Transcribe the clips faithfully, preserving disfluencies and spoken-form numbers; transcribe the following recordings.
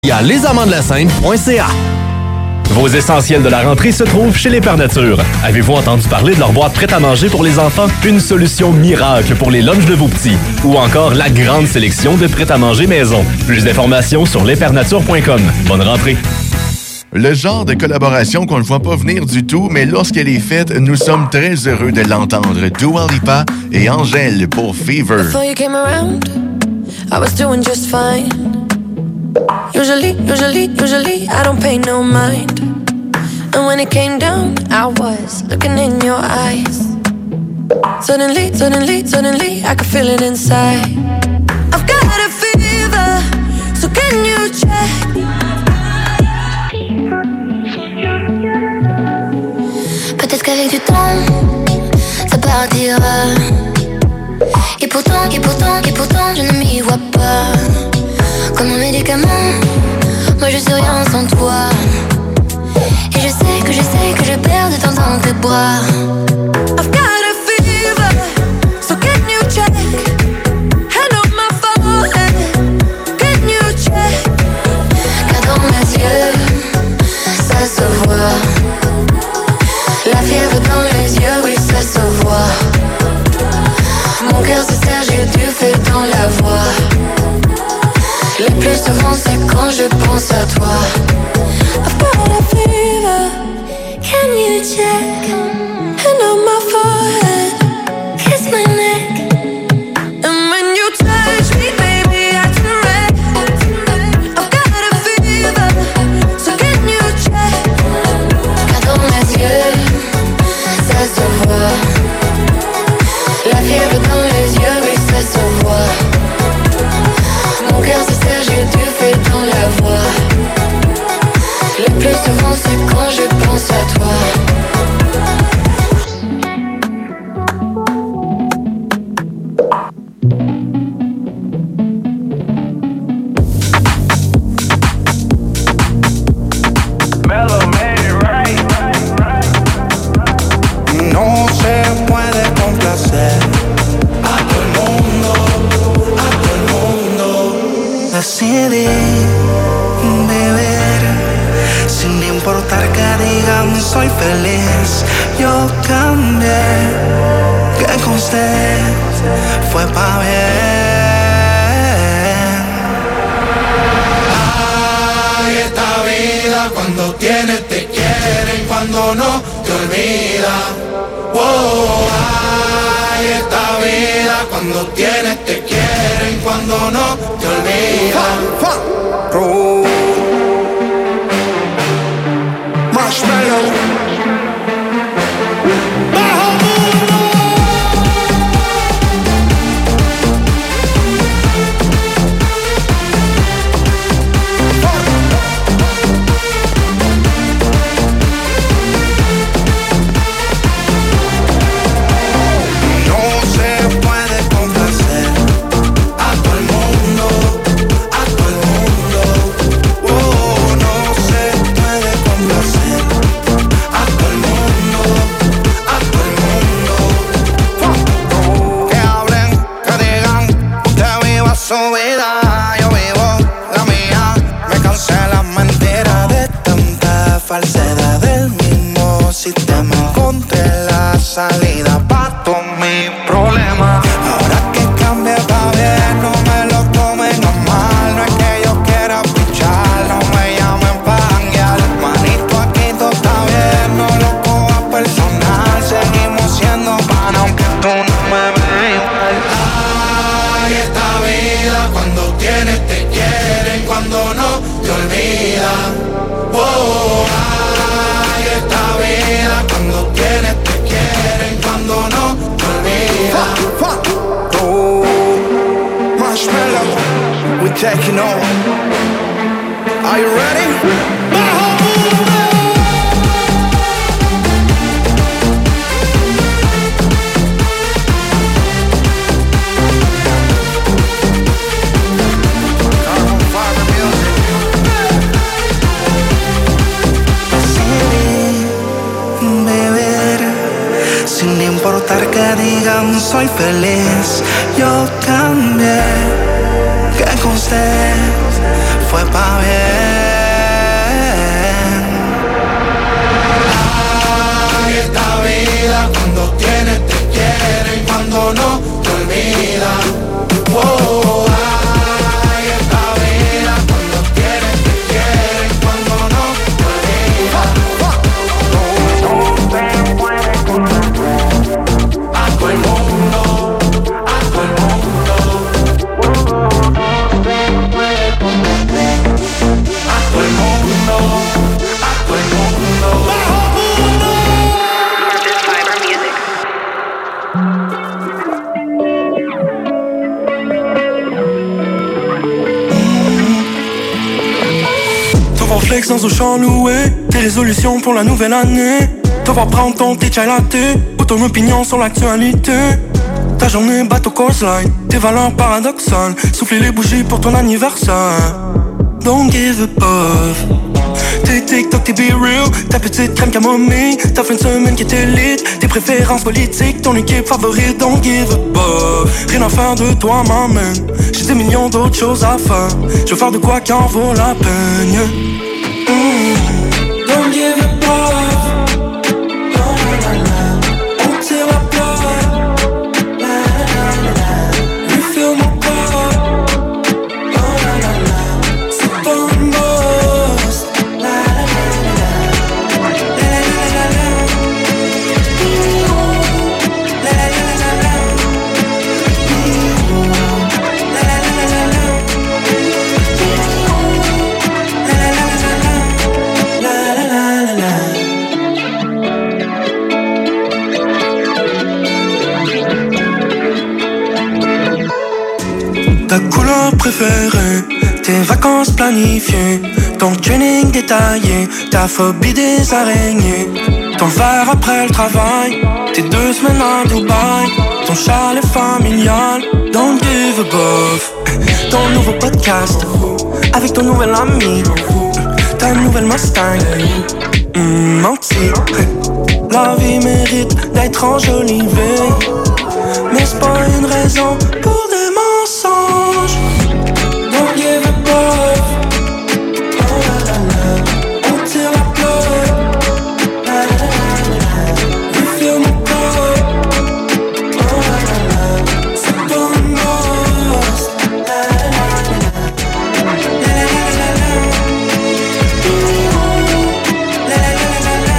et à les amants de la seine point c a. Vos essentiels de la rentrée se trouvent chez les Pères Nature. Avez-vous entendu parler de leur boîte prête à manger pour les enfants? Une solution miracle pour les lunchs de vos petits. Ou encore la grande sélection de prêt à manger maison. Plus d'informations sur les pères nature point com. Bonne rentrée. Le genre de collaboration qu'on ne voit pas venir du tout, mais lorsqu'elle est faite, nous sommes très heureux de l'entendre. Dua Lipa et Angèle pour Fever. Before you came around, I was doing just fine. Usually, usually, usually, I don't pay no mind. And when it came down, I was looking in your eyes. Suddenly, suddenly, suddenly, I could feel it inside. I've got a fever, so can you check? Peut-être qu'avec du temps, ça partira. Et pourtant, et pourtant, et pourtant, je ne m'y vois pas. Comme un médicament, moi je suis rien sans toi. Et je sais que je sais que je perds de temps dans tes bras. I've got a fever, so can you check? Hand on my forehead, can you check? Car dans mes yeux, ça se voit. La fièvre dans les yeux, oui ça se voit. Mon cœur se serre, j'ai du feu dans la voix. Le plus souvent c'est quand je pense à toi. I've got a fever, can you check? hand on my forehead, Kiss my neck. and when you touch me, baby, I turn red. I've got a fever, so can you check? Car dans mes yeux, ça se voit. La fièvre dans les yeux, oui ça se voit. Mon cœur se serre, j'ai du feu dans la voix. Le plus souvent c'est quand je pense à toi. No se puede complacer a todo el mundo, a todo el mundo. Decidí vivir sin importar que digan soy feliz. Yo cambié, que con usted fue pa' bien. Ay, esta vida cuando tienes te quieren, cuando no te olvida. Wow, ay, esta vida cuando tienes te quieren, cuando no te olvida. Oh. Marshmallow. Su vida, yo vivo la mía. Me cansé las mentiras de tanta falsedad. Del mismo sistema encontré la salida pa' todos mis problemas. Ahora que cambié pa' bien, no me lo tomen a mal. No es que yo quiera pichar, no me llamen pa' janguear. Manito, aquí todo está bien, no lo cojas personal. Seguimos siendo pan aunque tú no me veas igual. Ay, esta vida cuando tienes te quieren, cuando no te olvidan. Oh, ay, esta vida cuando tienes te quieren, cuando no te olvidan. Oh, Marshmallow, we taking over. Are you ready? Sin importar que digan soy feliz, yo cambié, que con usted fue pa' bien. voir flex dans un champ loué. Tes résolutions pour la nouvelle année. Te voir prendre ton thé chai latte ou ton opinion sur l'actualité. Ta journée bateau course line, tes valeurs paradoxales. Souffler les bougies pour ton anniversaire. Don't give a puff. Tes TikTok, tes be real, ta petite crème camomille. Ta fin de semaine qui était lit. Tes préférences politiques, ton équipe favorite. Don't give a puff. Rien à faire de toi, maman. J'ai des millions d'autres choses à faire. Je veux faire de quoi qui en vaut la peine. mm. Don't give a puff. No, no, no, no. On tire la plug. La, la, la, la. Refill mon corps. No, no, no, no. C'est pas un must. La, la, la, la, la. La, la, la, la, la. La, la, la, la, la. La, la, la, la, la. La, la, la, la, la. Ta couleur préférée, tes vacances planifiées, ton training détaillé, ta phobie des araignées, ton verre après le travail, tes deux semaines à Dubaï, ton chalet familial, don't give a buff. Ton nouveau podcast, avec ton nouvel ami, ta nouvelle Mustang, mmh, menti. La vie mérite d'être enjolivée, mais c'est pas une raison pour des mensonges. Don't give a puff. Oh la la la. On tire la plug. La la la la. Refill mon corps. Oh la la la. C'est pas un must. La la la la. La la la la la. La la la la la. La la la la la.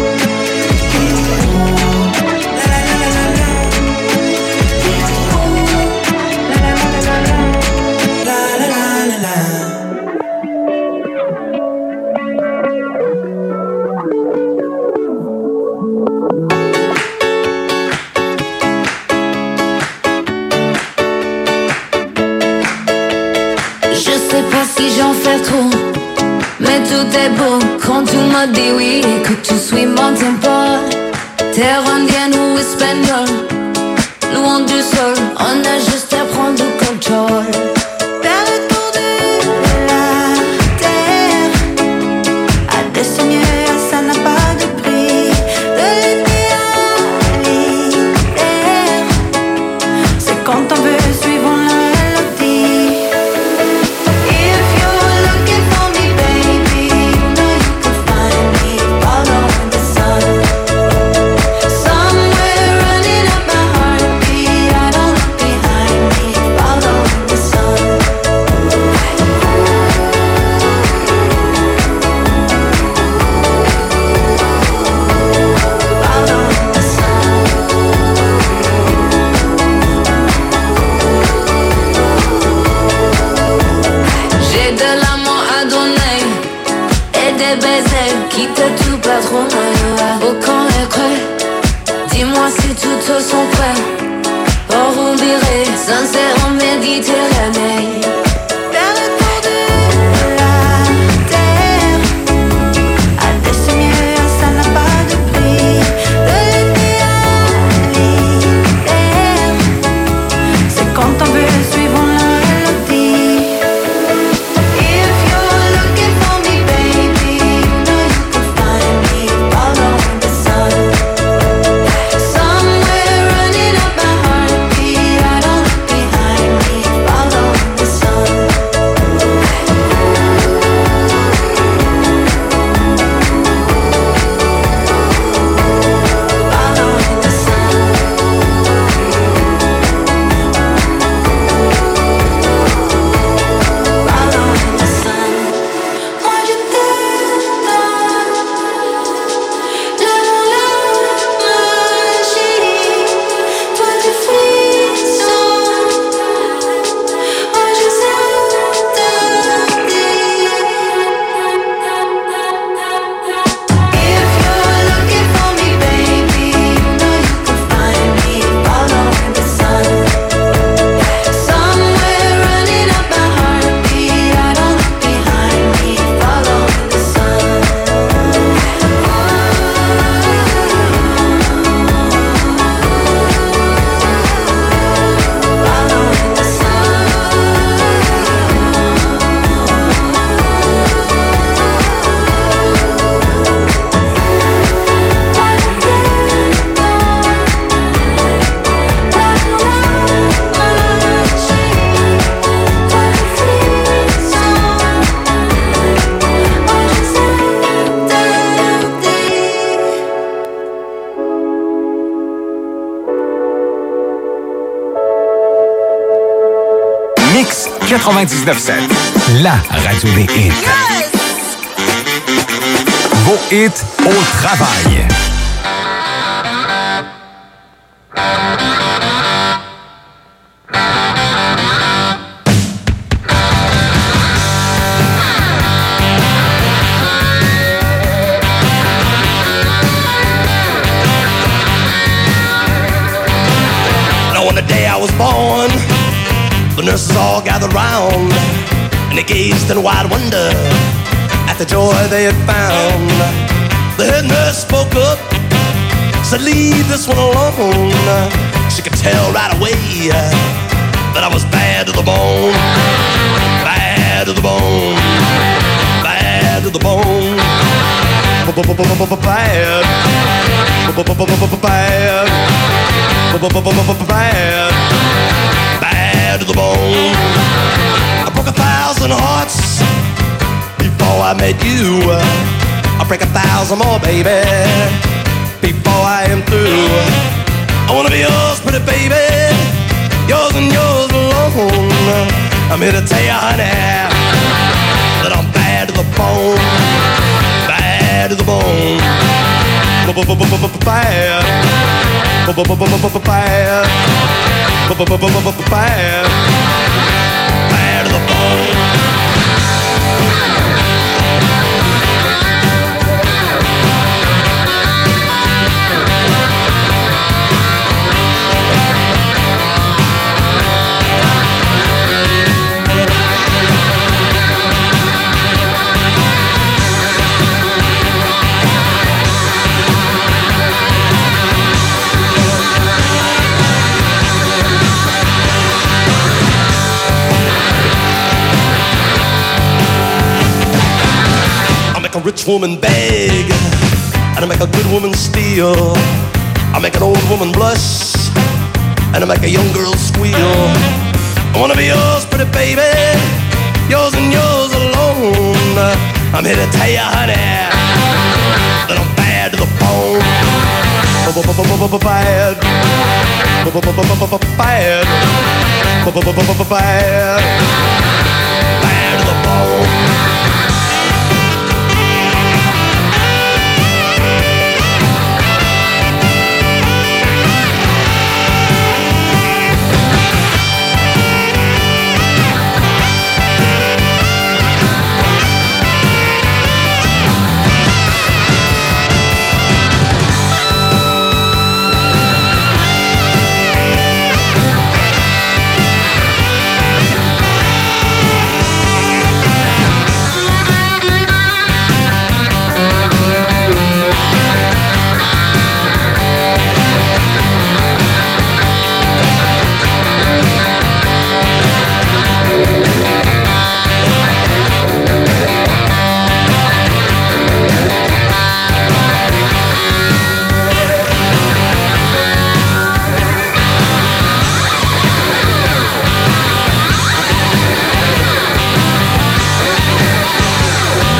Je sais pas si j'en fais trop, mais tout est beau quand tu m'as dit oui et que tu suis mon tempo. Terre indienne ou espagnole, loin du sol, on a juste à prendre le contrôle. Faire le tour de la terre, à descendre, ça n'a pas de prix. De l'été à l'hiver, c'est quand on veut suivre la mélodie. If you're looking for me, baby, you know you can find me follow the sun. Somewhere running up my heartbeat, I don't look behind me, follow the sun. Follow the sun. J'ai de l'amour à donner et des baisers qui te tout patronner. Au camp est creux, dis-moi si toutes sont prêts. Or on dirait sincère en Méditerranée. Faire le tour de la terre, à descendre, ça n'a pas de prix. De l'été à l'hiver, c'est quand on veut suivre la mélodie. If you're looking for me, baby, you know you can find me, follow the sun. Somewhere running up my heartbeat, I don't look behind me, follow quatre-vingt-dix-neuf sept. La radio des hits. Yes! Vos hits au travail. On the day I was born, the nurses all gathered round, and they gazed in wide wonder at the joy they had found. The head nurse spoke up, said, "Leave this one alone." She could tell right away that I was bad to the bone, bad to the bone, bad to the bone, bad, bad, bad, bad to the bone. I broke a thousand hearts before I met you. I'll break a thousand more, baby, before I am through. I wanna be yours, pretty baby, yours and yours alone. I'm here to tell you, honey, that I'm bad to the bone, bad to the bone, bad, bad, bad, bad to the bone. I make a rich woman beg, and I make a good woman steal. I make an old woman blush, and I make a young girl squeal. I wanna be yours, pretty baby, yours and yours alone. I'm here to tell you, honey, that I'm bad to the bone. Bad, bad, bad, bad to the bone.